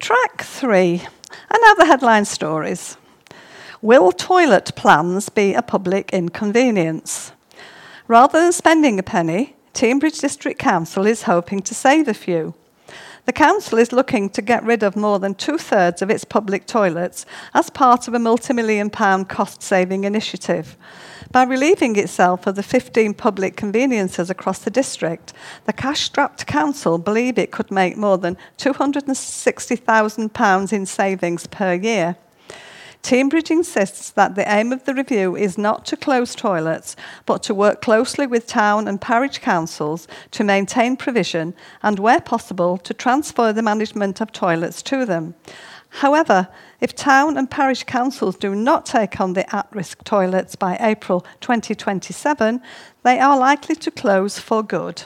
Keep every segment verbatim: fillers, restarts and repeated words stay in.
Track three, and now the headline stories. Will toilet plans be a public inconvenience? Rather than spending a penny, Teignbridge District Council is hoping to save a few. The council is looking to get rid of more than two-thirds of its public toilets as part of a multi-million pound cost-saving initiative. By relieving itself of the fifteen public conveniences across the district, the cash-strapped council believe it could make more than two hundred sixty thousand pounds in savings per year. Teignbridge insists that the aim of the review is not to close toilets, but to work closely with town and parish councils to maintain provision and, where possible, to transfer the management of toilets to them. However, if town and parish councils do not take on the at-risk toilets by April twenty twenty-seven, they are likely to close for good.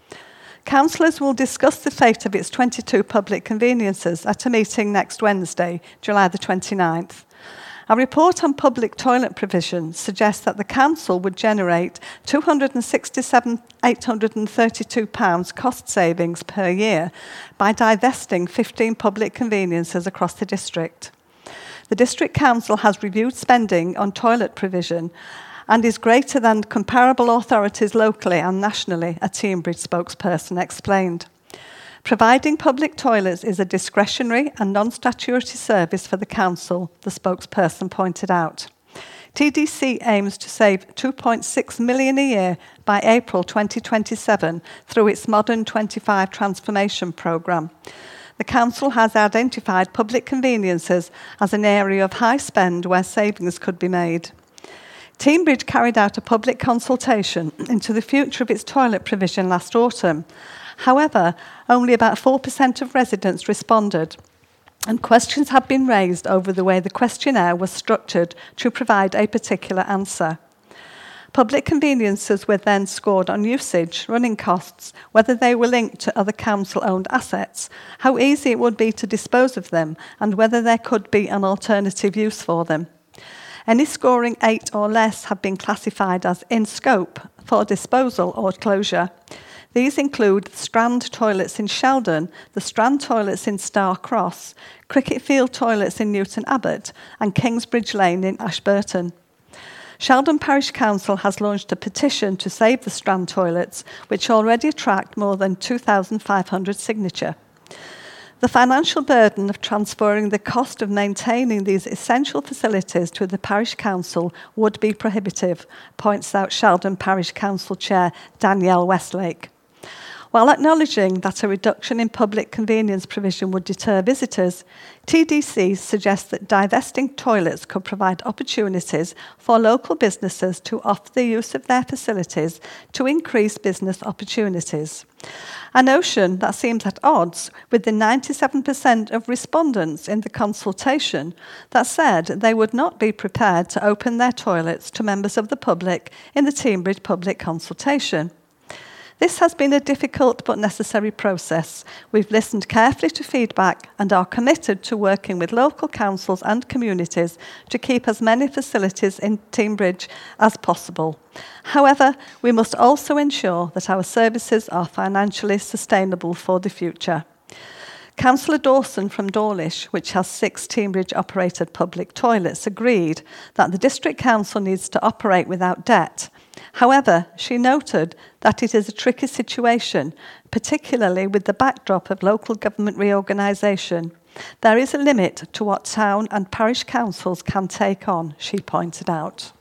Councillors will discuss the fate of its twenty-two public conveniences at a meeting next Wednesday, July the twenty-ninth. A report on public toilet provision suggests that the council would generate two hundred sixty-seven thousand eight hundred thirty-two pounds cost savings per year by divesting fifteen public conveniences across the district. The District Council has reviewed spending on toilet provision and is greater than comparable authorities locally and nationally, a Teignbridge spokesperson explained. Providing public toilets is a discretionary and non-statutory service for the council, the spokesperson pointed out. T D C aims to save two point six million pounds a year by April twenty twenty-seven through its Modern twenty-five transformation programme. The council has identified public conveniences as an area of high spend where savings could be made. Teignbridge carried out a public consultation into the future of its toilet provision last autumn. However, only about four percent of residents responded, and questions have been raised over the way the questionnaire was structured to provide a particular answer. Public conveniences were then scored on usage, running costs, whether they were linked to other council-owned assets, how easy it would be to dispose of them, and whether there could be an alternative use for them. Any scoring eight or less have been classified as in scope for disposal or closure. These include the Strand toilets in Sheldon, the Strand toilets in Star Cross, Cricket Field toilets in Newton Abbot, and Kingsbridge Lane in Ashburton. Sheldon Parish Council has launched a petition to save the Strand toilets, which already attract more than two thousand five hundred signatures. The financial burden of transferring the cost of maintaining these essential facilities to the parish council would be prohibitive, points out Sheldon Parish Council Chair Danielle Westlake. While acknowledging that a reduction in public convenience provision would deter visitors, T D C suggests that divesting toilets could provide opportunities for local businesses to offer the use of their facilities to increase business opportunities. A notion that seems at odds with the ninety-seven percent of respondents in the consultation that said they would not be prepared to open their toilets to members of the public in the Teignbridge public consultation. This has been a difficult but necessary process. We've listened carefully to feedback and are committed to working with local councils and communities to keep as many facilities in Teignbridge as possible. However, we must also ensure that our services are financially sustainable for the future. Councillor Dawson from Dawlish, which has six Teignbridge-operated public toilets, agreed that the District Council needs to operate without debt. However, she noted that it is a tricky situation, particularly with the backdrop of local government reorganisation. There is a limit to what town and parish councils can take on, she pointed out.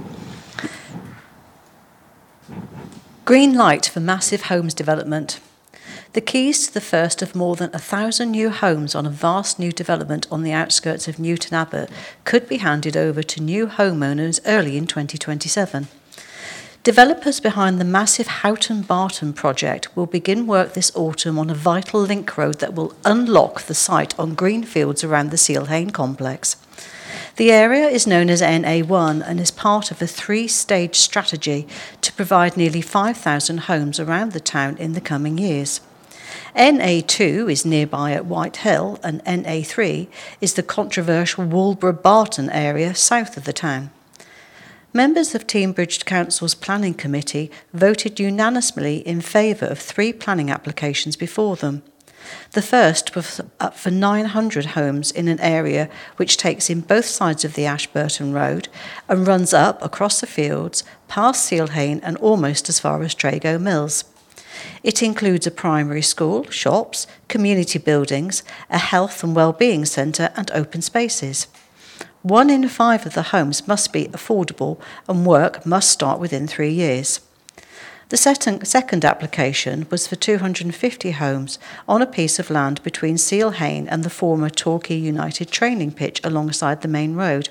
Green light for massive homes development. The keys to the first of more than a thousand new homes on a vast new development on the outskirts of Newton Abbot could be handed over to new homeowners early in twenty twenty-seven. Developers behind the massive Houghton Barton project will begin work this autumn on a vital link road that will unlock the site on green fields around the Sealhane complex. The area is known as N A one and is part of a three-stage strategy to provide nearly five thousand homes around the town in the coming years. N A two is nearby at White Hill, and N A three is the controversial Walborough Barton area south of the town. Members of Teignbridge Council's Planning Committee voted unanimously in favour of three planning applications before them. The first was up for nine hundred homes in an area which takes in both sides of the Ashburton Road and runs up across the fields, past Sealhane and almost as far as Trago Mills. It includes a primary school, shops, community buildings, a health and well-being centre and open spaces. One in five of the homes must be affordable and work must start within three years. The second application was for two hundred fifty homes on a piece of land between Sealhane and the former Torquay United training pitch alongside the main road.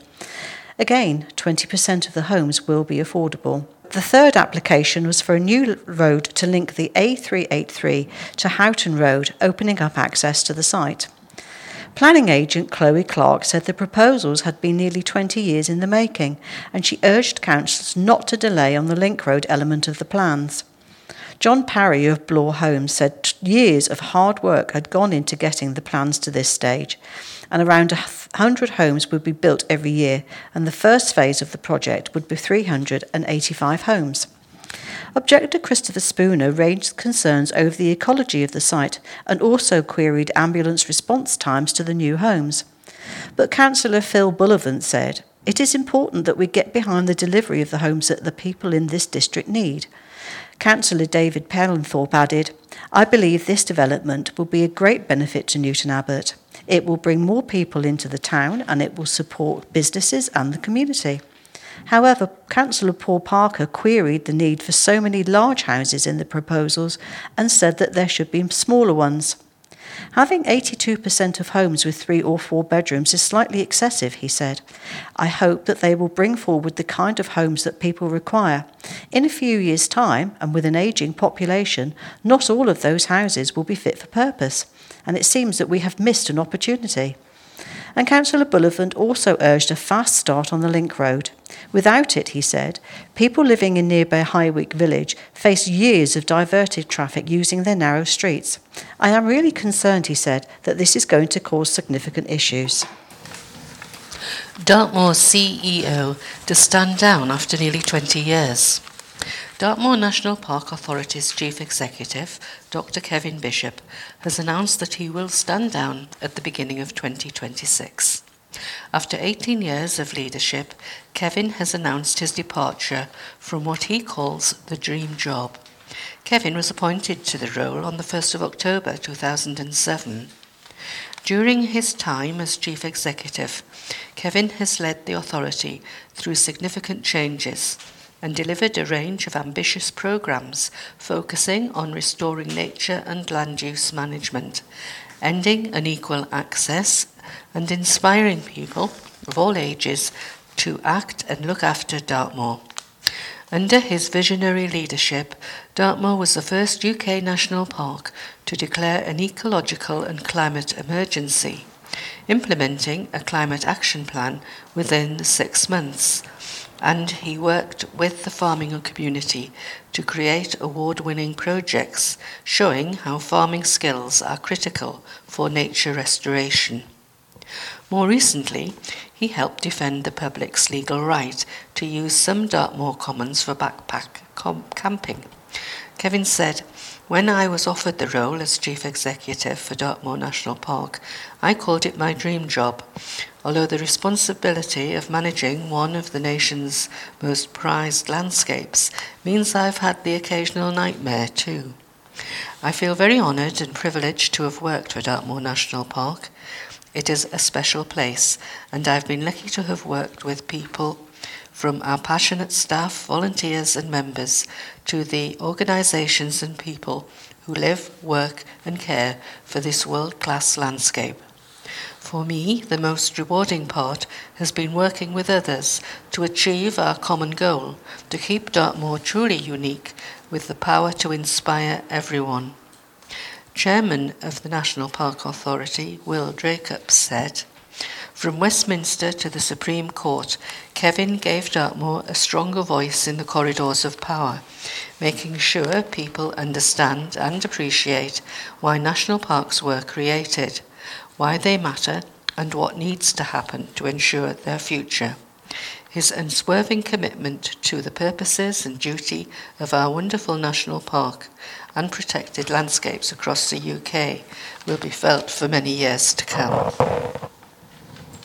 Again, twenty percent of the homes will be affordable. The third application was for a new road to link the A three eighty-three to Houghton Road, opening up access to the site. Planning agent Chloe Clark said the proposals had been nearly twenty years in the making, and she urged councillors not to delay on the link road element of the plans. John Parry of Blore Homes said years of hard work had gone into getting the plans to this stage, and around one hundred homes would be built every year, and the first phase of the project would be three hundred eighty-five homes. Objector Christopher Spooner raised concerns over the ecology of the site and also queried ambulance response times to the new homes. But Councillor Phil Bullivant said, "It is important that we get behind the delivery of the homes that the people in this district need." Councillor David Pellenthorpe added, "I believe this development will be a great benefit to Newton Abbot. It will bring more people into the town and it will support businesses and the community." However, Councillor Paul Parker queried the need for so many large houses in the proposals and said that there should be smaller ones. "Having eighty-two percent of homes with three or four bedrooms is slightly excessive," he said. "I hope that they will bring forward the kind of homes that people require. In a few years' time, and with an ageing population, not all of those houses will be fit for purpose, and it seems that we have missed an opportunity." And Councillor Bullivant also urged a fast start on the link road. Without it, he said, people living in nearby Highwick Village face years of diverted traffic using their narrow streets. "I am really concerned," he said, "that this is going to cause significant issues." Dartmoor C E O to stand down after nearly twenty years. Dartmoor National Park Authority's Chief Executive, Doctor Kevin Bishop, has announced that he will stand down at the beginning of twenty twenty-six. After eighteen years of leadership, Kevin has announced his departure from what he calls the dream job. Kevin was appointed to the role on the first of October two thousand seven. During his time as Chief Executive, Kevin has led the authority through significant changes and delivered a range of ambitious programmes focusing on restoring nature and land use management, ending unequal access and inspiring people of all ages to act and look after Dartmoor. Under his visionary leadership, Dartmoor was the first U K national park to declare an ecological and climate emergency, implementing a climate action plan within six months. And he worked with the farming community to create award-winning projects showing how farming skills are critical for nature restoration. More recently, he helped defend the public's legal right to use some Dartmoor commons for backpack com- camping. Kevin said, "When I was offered the role as Chief Executive for Dartmoor National Park, I called it my dream job, although the responsibility of managing one of the nation's most prized landscapes means I've had the occasional nightmare too. I feel very honoured and privileged to have worked for Dartmoor National Park. It is a special place, and I've been lucky to have worked with people from our passionate staff, volunteers and members to the organisations and people who live, work and care for this world-class landscape. For me, the most rewarding part has been working with others to achieve our common goal, to keep Dartmoor truly unique with the power to inspire everyone." Chairman of the National Park Authority, Will Dracup, said, "From Westminster to the Supreme Court, Kevin gave Dartmoor a stronger voice in the corridors of power, making sure people understand and appreciate why national parks were created, why they matter, and what needs to happen to ensure their future. His unswerving commitment to the purposes and duty of our wonderful national park and protected landscapes across the U K will be felt for many years to come.